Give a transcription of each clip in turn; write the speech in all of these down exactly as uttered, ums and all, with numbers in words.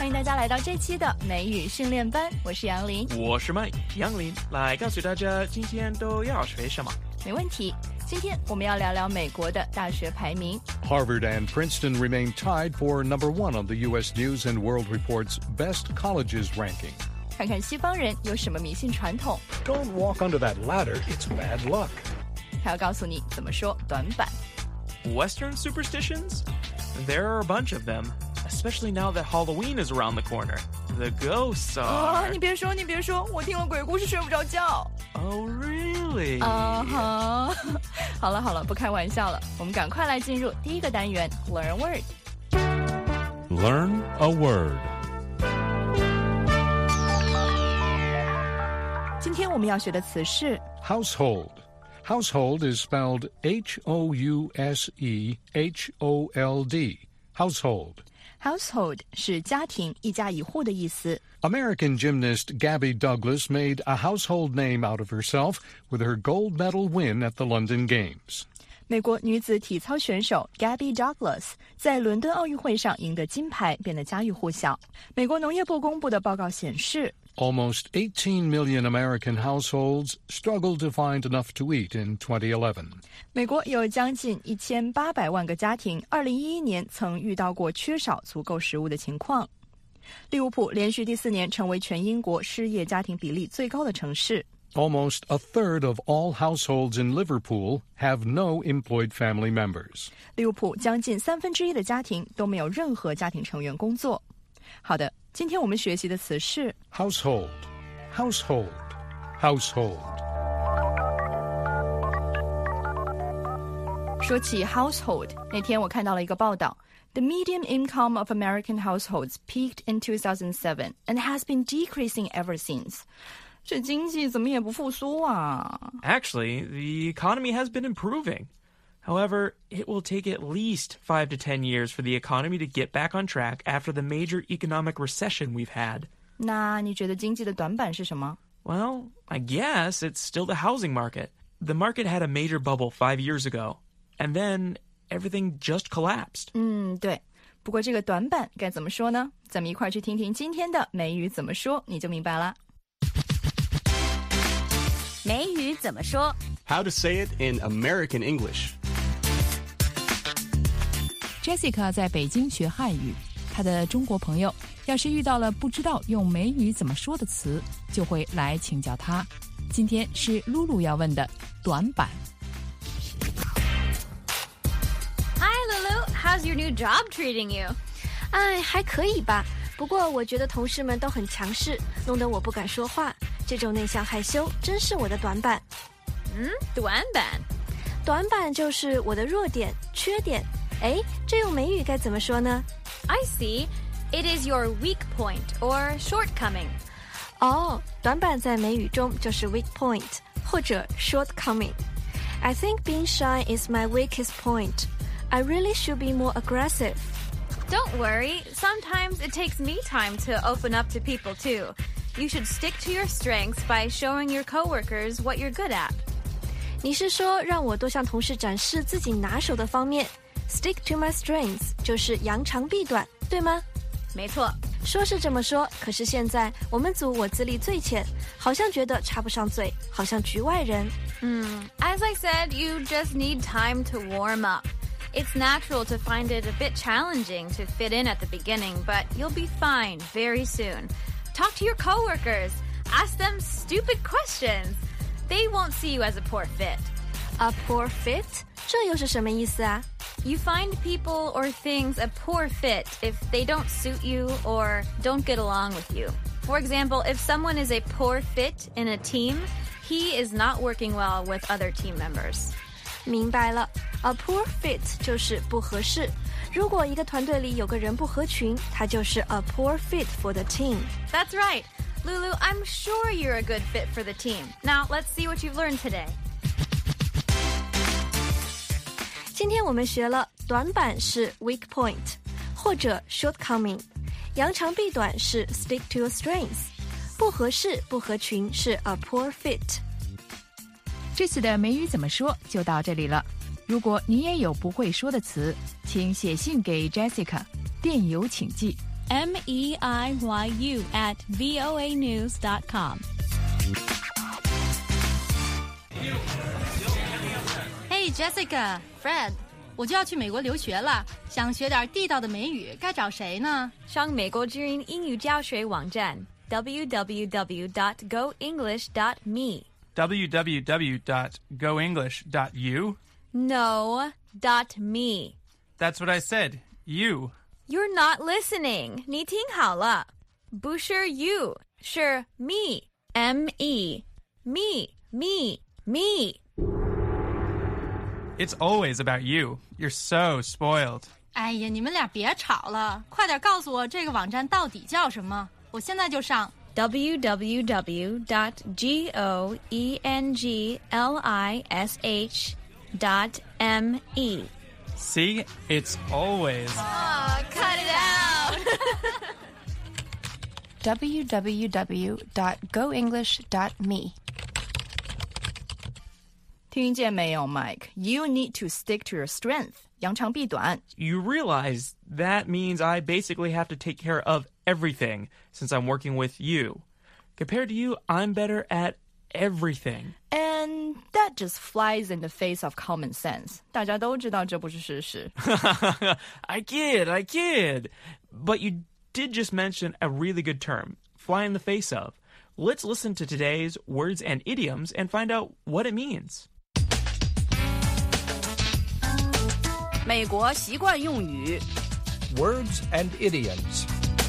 迎大家来到这期的美语训练班，我是杨林， 我是 Mike 杨林，来告诉大家今天都要学什么。 没问题。今天我们要聊聊美国的大学排名。 Harvard and Princeton remain tied for number one on the U S News and World Report's Best Colleges ranking. 看看西方人有什么迷信传统。 Don't walk under that ladder, it's bad luck. 还要告诉你怎么说短板。 Western superstitions? There are a bunch of them, especially now that Halloween is around the corner. The ghosts are... 啊，你别说你别说，我听了鬼故事睡不着觉。 Oh, really? 啊哈，好了好了，不开玩笑了，我们赶快来进入第一个单元 Learn a Word。 Learn a word. 今天我们要学的词是 Household.Household is spelled H O U S E H O L D. Household. Household 是家庭一家一户的意思。 American gymnast Gabby Douglas made a household name out of herself with her gold medal win at the London Games. 美国女子体操选手 Gabby Douglas 在伦敦奥运会上赢得金牌，变得家喻户晓。美国农业部公布的报告显示， Almost eighteen million American households struggled to find enough to eat in twenty eleven. 美国有将近一千八百万个家庭二零一一年曾遇到过缺少足够食物的情况。利物浦连续第四年成为全英国失业家庭比例最高的城市。 Almost a third of all households in Liverpool have no employed family members. 利物浦将近三分之一的家庭都没有任何家庭成员工作。好的，今天我们学习的词是 Household, household, household. 说起 household， 那天我看到了一个报道， The median income of American households peaked in two thousand seven and has been decreasing ever since. 这经济怎么也不复苏啊。 Actually, the economy has been improving. However, it will take at least five to ten years for the economy to get back on track after the major economic recession we've had. 那你觉得经济的短板是什么？ Well, I guess it's still the housing market. The market had a major bubble five years ago, and then everything just collapsed. 嗯，对。不过这个短板该怎么说呢？咱们一块儿去听听今天的美语怎么说，你就明白了。 美语怎么说 How to say it in American English. Jessica 在北京学汉语，她的中国朋友要是遇到了不知道用美语怎么说的词，就会来请教她。今天是露露要问的短板。 Hi Lulu, how's your new job treating you? 哎，还可以吧。不过我觉得同事们都很强势，弄得我不敢说话。这种内向害羞真是我的短板。 嗯，短板。 短板就是我的弱点、缺点。哎，这用美语该怎么说呢？ I see. It is your weak point or shortcoming. 哦，短板在美语中就是 weak point 或者 shortcoming. I think being shy is my weakest point. I really should be more aggressive. Don't worry. Sometimes it takes me time to open up to people too. You should stick to your strengths by showing your coworkers what you're good at. 你是说让我多向同事展示自己拿手的方面 Stick to my strengths 就是扬长避短，对吗？ 没错。 说是这么说，可是现在我们组我资历最浅，好像觉得插不上嘴，好像局外人。 嗯 As I said, you just need time to warm up. It's natural to find it a bit challenging to fit in at the beginning, but you'll be fine very soon. Talk to your coworkers. Ask them stupid questions. They won't see you as a poor fit. A poor fit? 这又是什么意思啊？ You find people or things a poor fit if they don't suit you or don't get along with you. For example, if someone is a poor fit in a team, he is not working well with other team members. 明白了 A poor fit 就是不合适。如果一个团队里有个人不合群，他就是 a poor fit for the team. That's right. Lulu, I'm sure you're a good fit for the team. Now, let's see what you've learned today. 今天我们学了短板是 weak point 或者 shortcoming， 扬长避短是 stick to your strengths， 不合适不合群是 a poor fit。 这次的美语怎么说就到这里了。如果你也有不会说的词，请写信给 Jessica， 电邮请寄 M E I Y U at V O A news dot com. Hey Jessica, Fred, 我就要去美国留学了，想学点地道的美语，该找谁呢？ 上美国之音英语教学网站 w w w dot go english dot me. w w w dot go english dot u? No, dot me. That's what I said. You. You're not listening. 你听好了，不是 you, 是 me. M E. Me, me, me. It's always about you. You're so spoiled. 哎呀，你们俩别吵了，快点告诉我这个网站到底叫什么，我现在就上。 w w w dot go english dot me. See? It's always. Oh, cut it out. w w w dot go english dot me. 听见没有 Mike? You need to stick to your strength. 扬长避短. You realize that means I basically have to take care of everything since I'm working with you. Compared to you, I'm better at everything. And that just flies in the face of common sense. 大家都知道这不是事实。 I kid, I kid. But you did just mention a really good term, fly in the face of. Let's listen to today's words and idioms and find out what it means. 美国习惯用语 Words and idioms.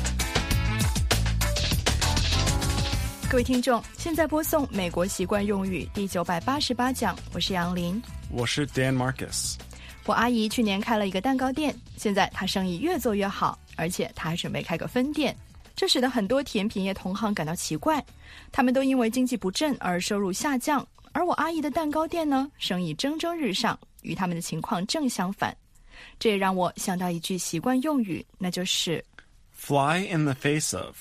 各位听众，现在播送美国习惯用语第九百八十八讲，我是杨林。 我是 Dan Marcus。 我阿姨去年开了一个蛋糕店，现在她生意越做越好，而且她还准备开个分店。这使得很多甜品业同行感到奇怪，他们都因为经济不振而收入下降，而我阿姨的蛋糕店呢，生意蒸蒸日上，与他们的情况正相反。这也让我想到一句习惯用语，那就是 Fly in the face of.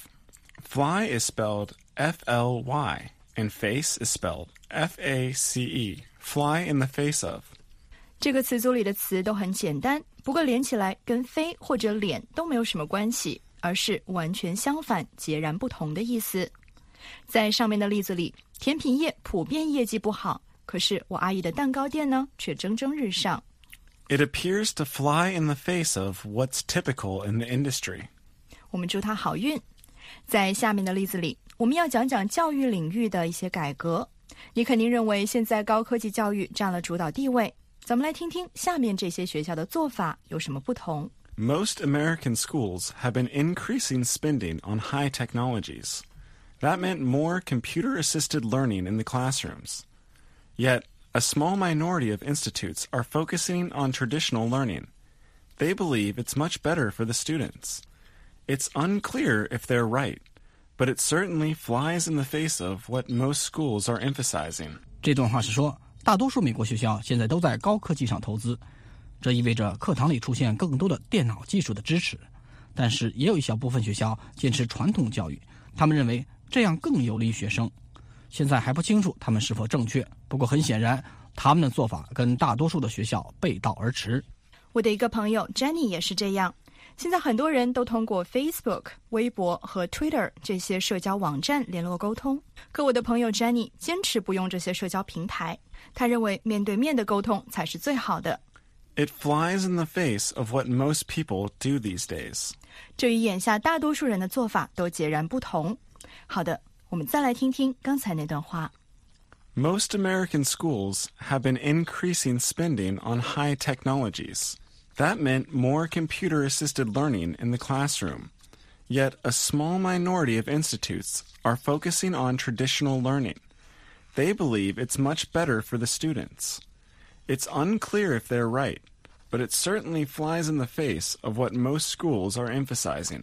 Fly is spelled F L Y, and face is spelled F A C E. Fly in the face of. 这个词组里的词都很简单，不过连起来跟飞或者脸都没有什么关系，而是完全相反、截然不同的意思。在上面的例子里，甜品业普遍业绩不好，可是我阿姨的蛋糕店呢，却蒸蒸日上。 It appears to fly in the face of what's typical in the industry. 我们祝他好运。在下面的例子里，我们要讲讲教育领域的一些改革。你肯定认为现在高科技教育占了主导地位，咱们来听听下面这些学校的做法有什么不同。 Most American schools have been increasing spending on high technologies. That meant more computer-assisted learning in the classrooms. Yet, a small minority of institutes are focusing on traditional learning. They believe it's much better for the students. It's unclear if they're right, but it certainly flies in the face of what most schools are emphasizing. 这段话是说，大多数美国学校现在都在高科技上投资，这意味着课堂里出现更多的电脑技术的支持。但是也有一小部分学校坚持传统教育，他们认为这样更有利于学生。现在还不清楚他们是否正确，不过很显然，他们的做法跟大多数的学校背道而驰。 我的一个朋友 Jenny 也是这样。现在很多人都通过 Facebook、微博和 Twitter 这些社交网站联络沟通，可我的朋友 Jenny 坚持不用这些社交平台，他认为面对面的沟通才是最好的。 It flies in the face of what most people do these days. 这与眼下大多数人的做法都截然不同。好的，我们再来听听刚才那段话。 Most American schools have been increasing spending on high technologies. That meant more computer-assisted learning in the classroom. Yet a small minority of institutes are focusing on traditional learning. They believe it's much better for the students. It's unclear if they're right, but it certainly flies in the face of what most schools are emphasizing.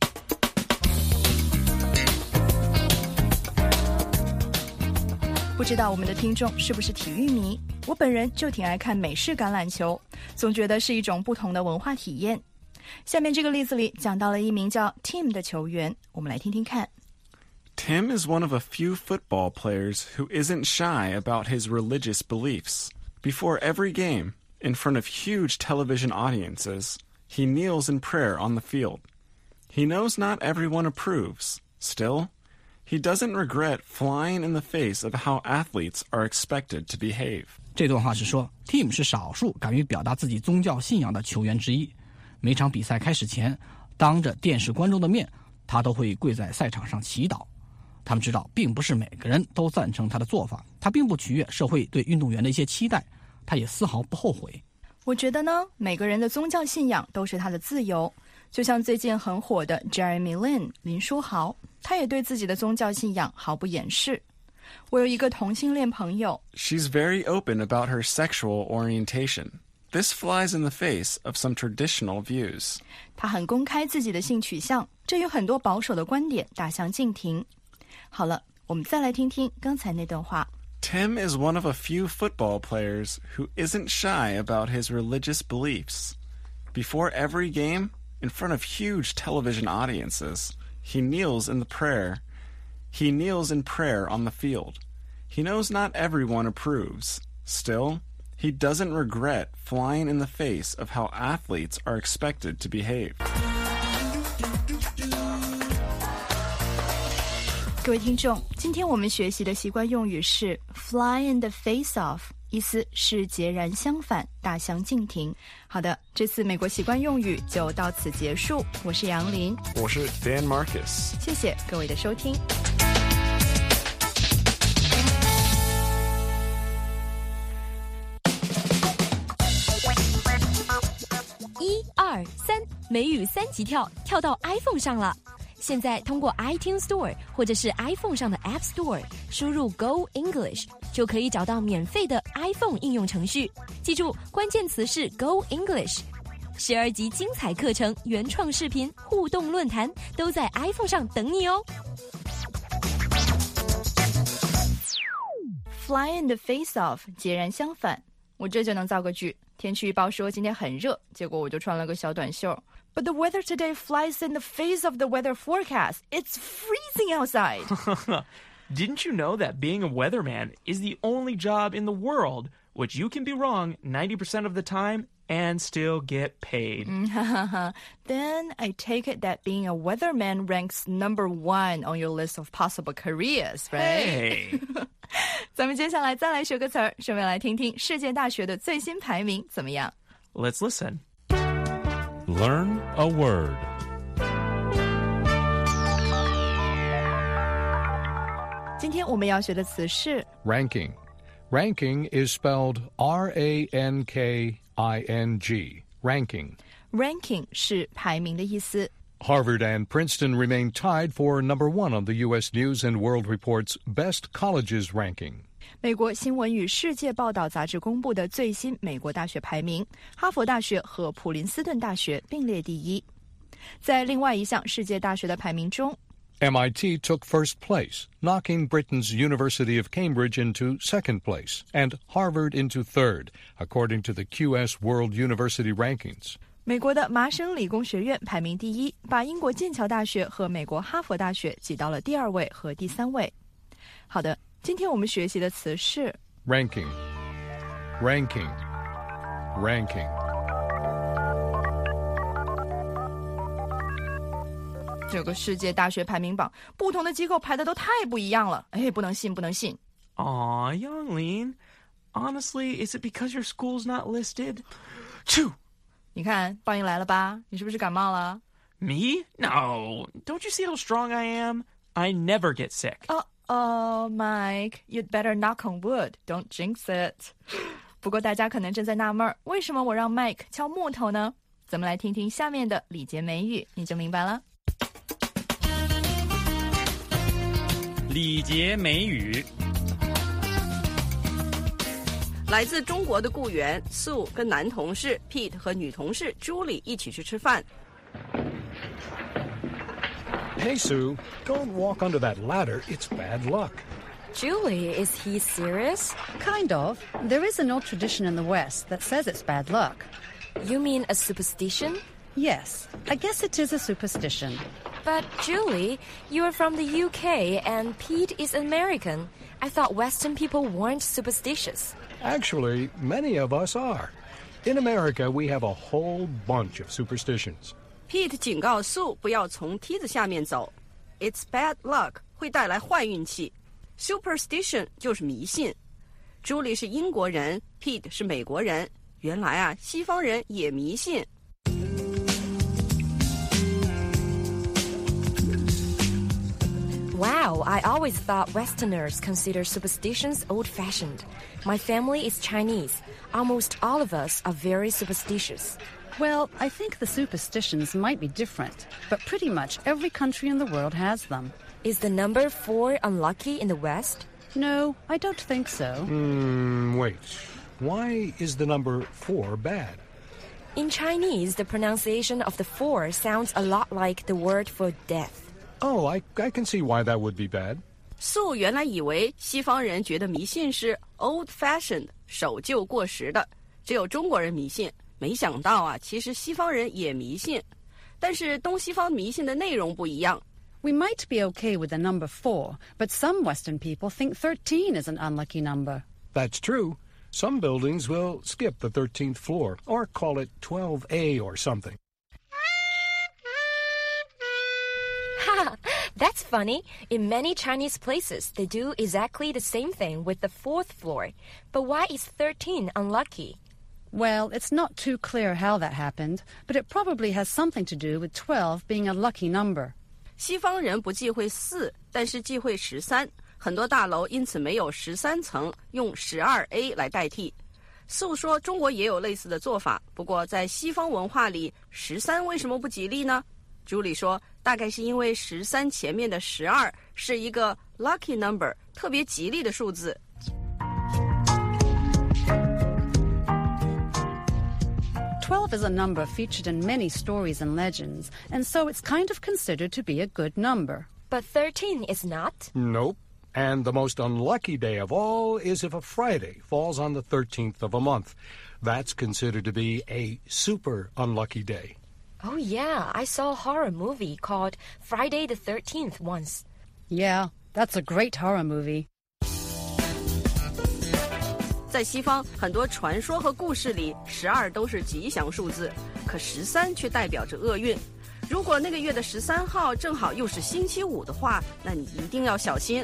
不知道我们的听众是不是体育迷？我本人就挺爱看美式橄榄球，总觉得是一种不同的文化体验。下面这个例子里讲到了一名叫 Tim 的球员，我们来听听看。 Tim is one of a few football players who isn't shy about his religious beliefs. Before every game, in front of huge television audiences, He kneels in prayer on the field. He knows not everyone approves. Still, he doesn't regret flying in the face of how athletes are expected to behave. 这段话是说 Tim 是少数敢于表达自己宗教信仰的球员之一。每场比赛开始前，当着电视观众的面，他都会跪在赛场上祈祷。他们知道并不是每个人都赞成他的做法，他并不取悦社会对运动员的一些期待，他也丝毫不后悔。 我觉得呢，每个人的宗教信仰都是他的自由。就像最近很火的 Jeremy Lin 林书豪，他也对自己的宗教信仰毫不掩饰。我有一个同性恋朋友 She's very open about her sexual orientation.This flies in the face of some traditional views. 他很公开自己的性取向，这与很多保守的观点大相径庭。好了，我们再来听听刚才那段话。 Tim is one of a few football players who isn't shy about his religious beliefs. Before every game, in front of huge television audiences, he kneels in the prayer. He kneels in prayer on the field. He knows not everyone approves. Still,He doesn't regret flying in the face of how athletes are expected to behave. 各位听众，今天我们学习的习惯用语是 fly in the face of， 意思是截然相反，大相径庭。好的，这次美国习惯用语就到此结束。我是杨林， 我是 Dan Marcus， 谢谢各位的收听。 一二三，美语三级跳，跳到 iPhone 上了。现在通过 iTunes Store 或者是 iPhone 上的 App Store 输入 Go English 就可以找到免费的 iPhone 应用程序。记住，关键词是 Go English。十二集精彩课程、原创视频、互动论坛都在 iPhone 上等你哦。 Fly in the face of， 截然相反。我这就能造个句。天气预报说今天很热，结果我就穿了个小短袖。But the weather today flies in the face of the weather forecast. It's freezing outside. Didn't you know that being a weatherman is the only job in the world which you can be wrong ninety percent of the time and still get paid? Then I take it that being a weatherman ranks number one on your list of possible careers, right? Hey. 咱们接下来再来学个词儿，顺便来听听世界大学的最新排名怎么样。 Let's listen. Learn a word. 今天我们要学的词是 Ranking. Ranking is spelled R A N K I N G. Ranking. Ranking 是排名的意思。 Harvard and Princeton remain tied for number one on the U S News and World Report's Best Colleges ranking. 美国新闻与世界报道杂志公布的最新美国大学排名，哈佛大学和普林斯顿大学并列第一。在另外一项世界大学的排名中， M I T took first place, knocking Britain's University of Cambridge into second place and Harvard into third, according to the Q S World University Rankings. 美国的麻省理工学院排名第一，把英国剑桥大学和美国哈佛大学挤到了第二位和第三位。好的，今天我们学习的词是 Ranking. Ranking. Ranking. 这个世界大学排名榜，不同的机构排的都太不一样了。哎，不能信，不能信。 Aw, Youngling. Honestly, is it because your school's not listed? Choo! 你看，报应来了吧？你是不是感冒了？ Me? No. Don't you see how strong I am? I never get sick. Oh, oh, Mike, you'd better knock on wood. Don't jinx it. 不过大家可能正在纳闷，为什么我让 Mike 敲木头呢？咱们来听听下面的礼节美语，你就明白了。 礼节美语。 来自中国的雇员 Sue 跟男同事 Pete 和女同事 Julie 一起去吃饭。 Hey, Sue, don't walk under that ladder. It's bad luck. Julie, is he serious? Kind of. There is an old tradition in the West that says it's bad luck. You mean a superstition? Yes, I guess it is a superstition. But Julie, you are from the U K and Pete is American. I thought Western people weren't superstitious. Actually, many of us are. In America, we have a whole bunch of superstitions. Pete 警告 Sue 不要从梯子下面走 It's bad luck 会带来坏运气 Superstition 就是迷信 Julie 是英国人 Pete 是美国人原来啊西方人也迷信 Wow, I always thought Westerners consider superstitions old-fashioned. My family is Chinese. Almost all of us are very superstitious. Well, I think the superstitions might be different, but pretty much every country in the world has them. Is the number four unlucky in the West? No, I don't think so. Hmm, wait. Why is the number four bad? In Chinese, the pronunciation of the four sounds a lot like the word for death.Oh, I, I can see why that would be bad. Sue 原来以为西方人觉得迷信是 old-fashioned 守旧过时的只有中国人迷信没想到啊其实西方人也迷信但是东西方迷信的内容不一样 We might be okay with the number four, but some Western people think thirteen is an unlucky number. That's true. Some buildings will skip the thirteenth floor or call it twelve A or something.That's funny. In many Chinese places, they do exactly the same thing with the fourth floor. But why is thirteen unlucky? Well, it's not too clear how that happened, but it probably has something to do with twelve being a lucky number. 西方人不忌讳四，但是忌讳十三。很多大楼因此没有十三层，用十二 A 来代替。Sue 说中国也有类似的做法，不过在西方文化里，十三为什么不吉利呢？Julie 说大概是因为十三前面的十二是一个 lucky number 特别吉利的数字 twelve is a number featured in many stories and legends, and so it's kind of considered to be a good number. But thirteen is not? Nope. And the most unlucky day of all is if a Friday falls on the thirteenth of a month. That's considered to be a super unlucky day.Oh, yeah, I saw a horror movie called Friday the thirteenth once. Yeah, that's a great horror movie. 在西方，很多传说和故事里，十二都是吉祥数字，可十三却代表着厄运。如果那个月的十三号正好又是星期五的话，那你一定要小心。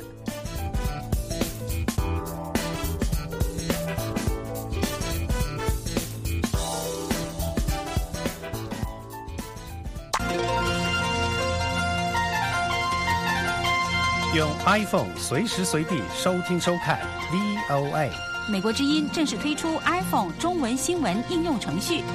用 iPhone 随时随地收听收看 V O A。 美国之音正式推出 iPhone 中文新闻应用程序。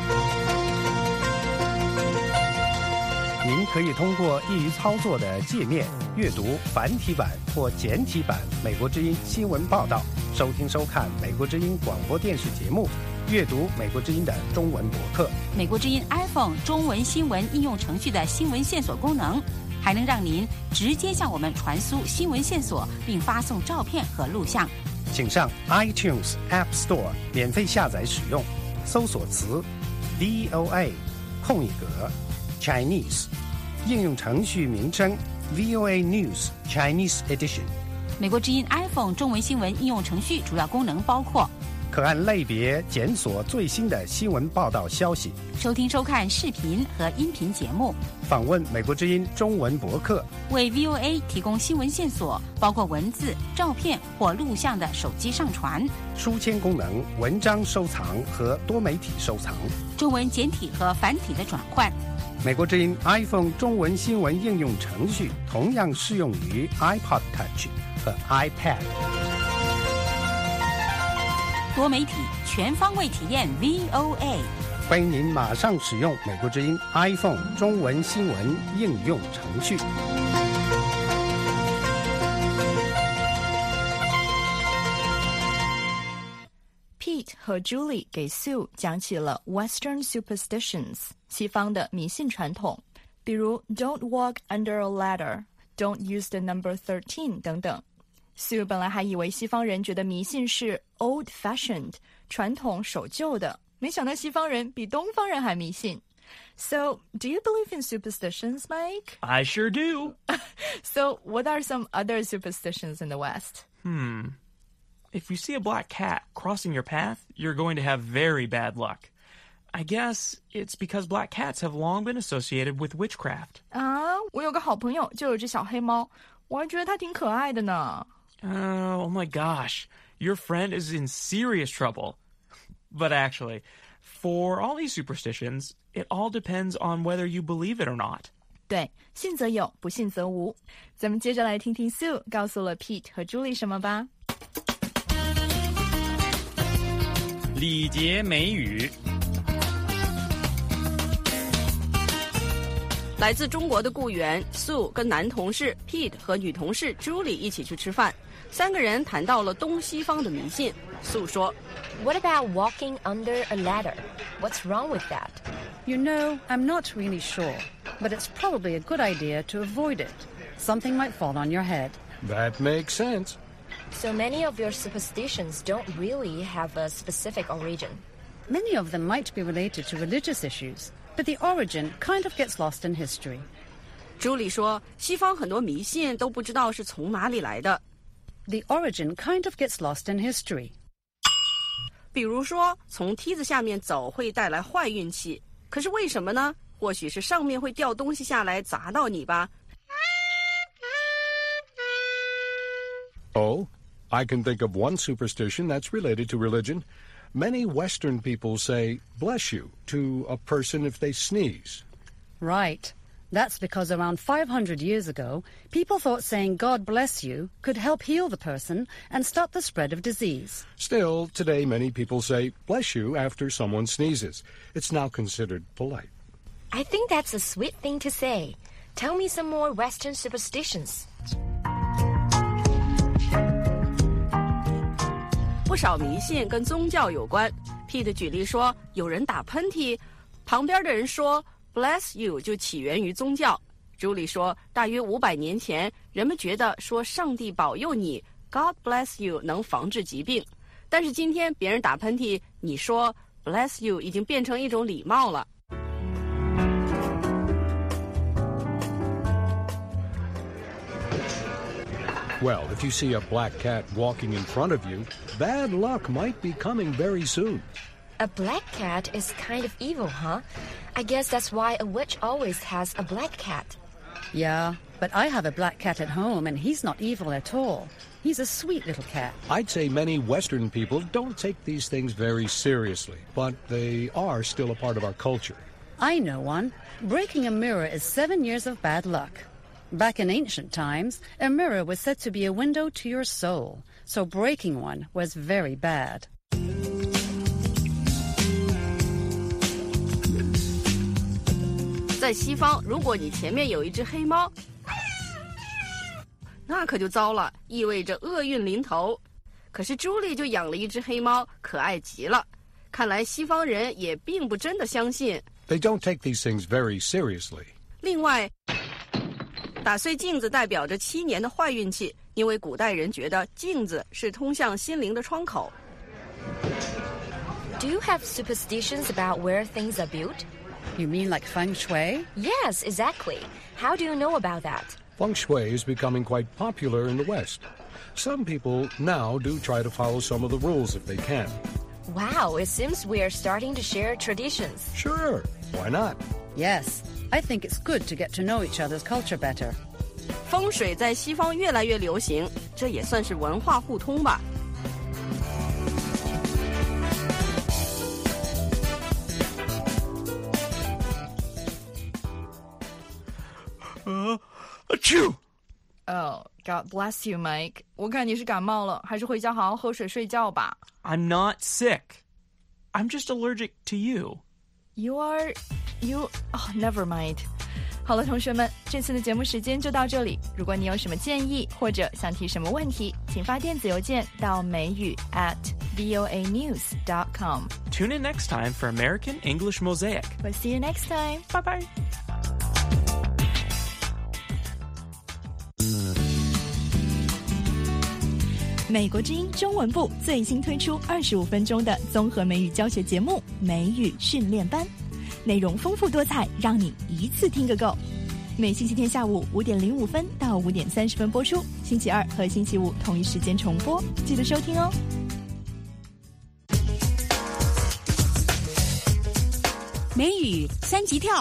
您可以通过易于操作的界面阅读繁体版或简体版美国之音新闻报道，收听收看美国之音广播电视节目，阅读美国之音的中文博客。 美国之音 iPhone 中文新闻应用程序的新闻线索功能，还能让您直接向我们传输新闻线索，并发送照片和录像。 请上 iTunes App Store 免费下载使用，搜索词 V O A 空一格 Chinese， 应用程序名称 V O A News Chinese Edition。 美国之音 iPhone 中文新闻应用程序主要功能包括： 可按类别检索最新的新闻报道消息， 收听收看视频和音频节目， 访问美国之音中文博客， 为 V O A 提供新闻线索，包括文字、照片或录像的手机上传， 书签功能、文章收藏和多媒体收藏， 中文简体和繁体的转换。 美国之音 iPhone 中文新闻应用程序同样适用于 iPod Touch 和 iPad。 多媒体全方位体验 V O A， 欢迎您马上使用美国之音 iPhone 中文新闻应用程序。 Pete 和 Julie 给 Sue 讲起了 Western superstitions 西方的迷信传统，比如 Don't walk under a ladder, Don't use the number thirteen 等等。Sue 本来还以为西方人觉得迷信是 old-fashioned 传统守旧的，没想到西方人比东方人还迷信。So, do you believe in superstitions, Mike? I sure do. So, what are some other superstitions in the West? Hmm. If you see a black cat crossing your path, you're going to have very bad luck. I guess it's because black cats have long been associated with witchcraft. 啊，我有个好朋友就有只小黑猫，我还觉得它挺可爱的呢。 Oh, oh my gosh, your friend is in serious trouble. But actually, for all these superstitions, it all depends on whether you believe it or not. 对，信则有，不信则无。咱们接着来听听 Sue 告诉了 Pete 和 Julie 什么吧。 礼节美语。 来自中国的雇员 Sue 跟男同事 Pete 和女同事 Julie 一起去吃饭，三个人谈到了东西方的迷信。Sue 说 What about walking under a ladder? What's wrong with that? You know, I'm not really sure, but it's probably a good idea to avoid it. Something might fall on your head. That makes sense. So many of your superstitions don't really have a specific origin. Many of them might be related to religious issues, but the origin kind of gets lost in history. Julie 说西方很多迷信都不知道是从哪里来的。 The origin kind of gets lost in history. 比如说从梯子下面走会带来坏运气，可是为什么呢？或许是上面会掉东西下来砸到你吧。 Oh, I can think of one superstition that's related to religion. Many Western people say, bless you, to a person if they sneeze. Right. That's because around five hundred years ago, people thought saying God bless you could help heal the person and stop the spread of disease. Still, today many people say, bless you, after someone sneezes. It's now considered polite. I think that's a sweet thing to say. Tell me some more Western superstitions. 不少迷信跟宗教有关。Pete 举例说，有人打喷嚏，旁边的人说 Bless you 就起源于宗教。Julie 说，大约五百年前，人们觉得说上帝保佑你 God bless you 能防治疾病，但是今天别人打喷嚏，你说 Bless you 已经变成一种礼貌了。 Well, if you see a black cat walking in front of you, bad luck might be coming very soon. A black cat is kind of evil, huh? I guess that's why a witch always has a black cat. Yeah, but I have a black cat at home and he's not evil at all. He's a sweet little cat. I'd say many Western people don't take these things very seriously, but they are still a part of our culture. I know one. Breaking a mirror is seven years of bad luck. Back in ancient times, a mirror was said to be a window to your soul, so breaking one was very bad. 在西方，如果你前面有一只黑猫，那可就糟了，意味着厄运临头。可是朱莉就养了一只黑猫，可爱极了。看来西方人也并不真的相信。 They don't take these things very seriously. 另外，打碎镜子代表着七年的坏运气，因为古代人觉得镜子是通向心灵的窗口。 Do you have superstitions about where things are built? You mean like feng shui? Yes, exactly. How do you know about that? Feng shui is becoming quite popular in the West. Some people now do try to follow some of the rules if they can. Wow, it seems we are starting to share traditions. Sure, why not? Yes, I think it's good to get to know each other's culture better. 风水在西方越来越流行，这也算是文化互通吧。 呃 Achoo! Oh, God bless you, Mike. 我看你是感冒了，还是回家好好喝水睡觉吧。 I'm not sick. I'm just allergic to you. You are... You... Oh, never mind. 好了，同学们，这次的节目时间就到这里。如果你有什么建议或者想提什么问题，请发电子邮件到美语 at voa news dot com. Tune in next time for American English Mosaic. We'll see you next time. Bye-bye. 美国之音中文部最新推出二十五分钟的综合美语教学节目《美语训练班》，内容丰富多彩，让你一次听个够。每星期天下午五点零五分到五点三十分播出，星期二和星期五同一时间重播，记得收听哦。 美语三级跳。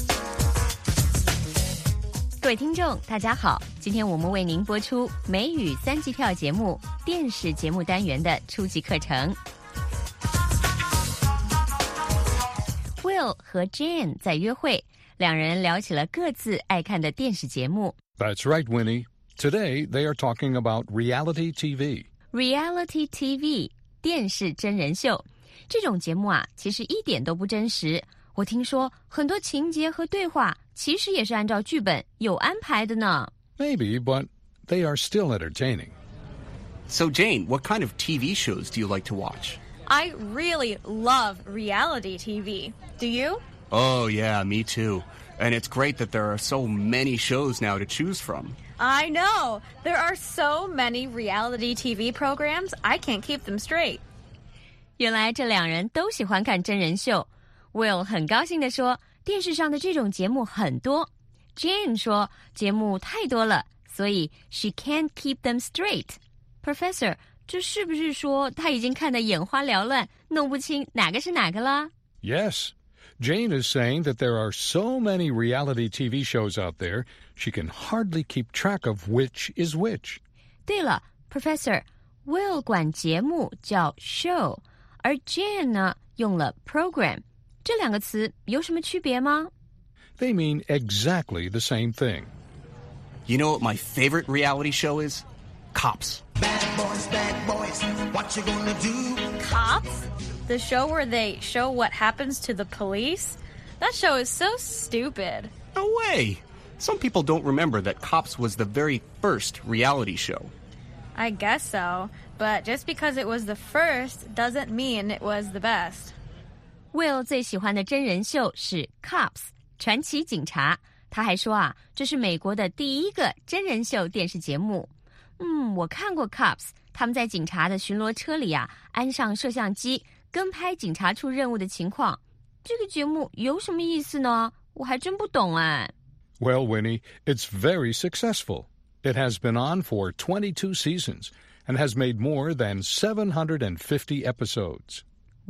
各位听众，大家好，今天我们为您播出美语三级跳节目电视节目单元的初级课程。Will 和 Jane 在约会，两人聊起了各自爱看的电视节目。 That's right, Winnie. Today they are talking about reality T V. Reality T V 电视真人秀，这种节目啊，其实一点都不真实。我听说很多情节和对话其实也是按照剧本有安排的呢。 Maybe, but they are still entertaining. So, Jane, what kind of T V shows do you like to watch? I really love reality T V. Do you? Oh, yeah, me too. And it's great that there are so many shows now to choose from. I know. There are so many reality T V programs, I can't keep them straight. 原来这两人都喜欢看真人秀。Will 很高兴地说，电视上的这种节目很多。Jane 说，节目太多了，所以 she can't keep them straight. Professor, 这是不是说他已经看得眼花缭乱，弄不清哪个是哪个了？ Yes. Jane is saying that there are so many reality T V shows out there, she can hardly keep track of which is which. 对了 Professor, Will 管节目叫 show, 而 Jane 呢用了 program. 这两个词有什么区别吗？ They mean exactly the same thing. You know what my favorite reality show is? Cops. Bad boys, bad boys, what you gonna do? Cops? The show where they show what happens to the police? That show is so stupid. No way. Some people don't remember that Cops was the very first reality show. I guess so, but just because it was the first doesn't mean it was the best. Will 最喜欢的真人秀是 Cops 传奇警察，他还说啊，这是美国的第一个真人秀电视节目。嗯，我看过 Cops， 他们在警察的巡逻车里啊，安上摄像机，跟拍警察处任务的情况。这个节目有什么意思呢？我还真不懂哎。 Well, Winnie, it's very successful. It has been on for twenty-two seasons and has made more than seven hundred fifty episodes.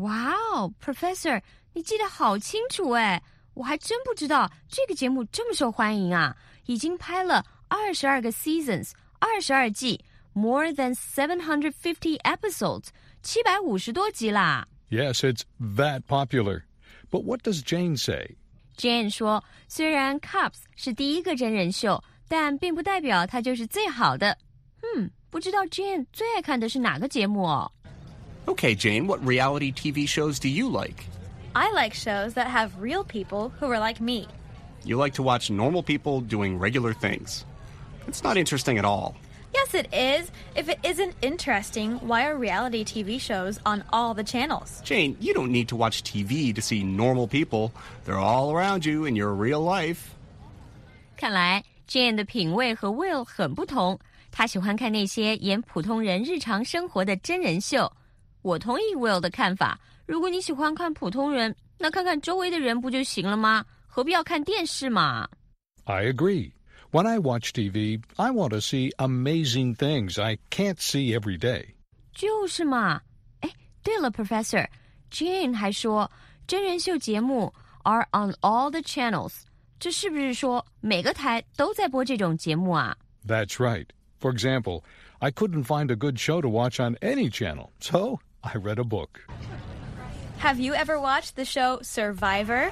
Wow, Professor, 你记得好清楚哎，我还真不知道这个节目这么受欢迎啊，已经拍了二十二个 seasons, 二十二季 more than seven hundred fifty episodes, 七百五十多集啦。 Yes, it's that popular. But what does Jane say? Jane 说，虽然 Cops 是第一个真人秀，但并不代表它就是最好的。嗯，不知道 Jane 最爱看的是哪个节目哦。 Okay, Jane, what reality T V shows do you like? I like shows that have real people who are like me. You like to watch normal people doing regular things. It's not interesting at all. Yes, it is. If it isn't interesting, why are reality T V shows on all the channels? Jane, you don't need to watch T V to see normal people. They're all around you in your real life. 看来 Jane 的品味和 Will 很不同，他喜欢看那些演普通人日常生活的真人秀。我同意 Will 的看法，如果你喜欢看普通人，那看看周围的人不就行了吗？何必要看电视嘛？ I agree. When I watch T V, I want to see amazing things I can't see every day. 就是嘛。哎，对了 Professor, Jane 还说真人秀节目 are on all the channels. 这是不是说每个台都在播这种节目啊？ That's right. For example, I couldn't find a good show to watch on any channel, so I read a book. Have you ever watched the show Survivor?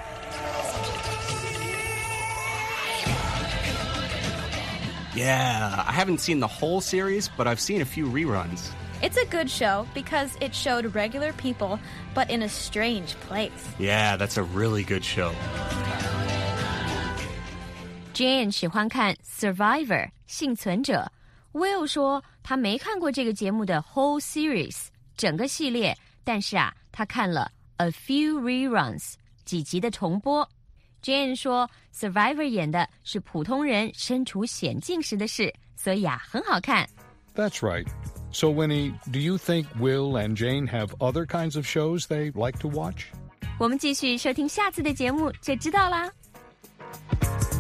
Yeah, I haven't seen the whole series, but I've seen a few reruns. It's a good show because it showed regular people, but in a strange place. Yeah, that's a really good show. Jane 喜欢看 Survivor 幸存者。Will 说他没看过这个节目的 whole series 整个系列，但是啊，他看了 a few reruns 几集的重播。Jane 说 Survivor 演的是普通人身处险境时的事，所以啊，很好看。 That's right. So, Winnie, do you think Will and Jane have other kinds of shows they like to watch? 我们继续收听下次的节目就知道啦。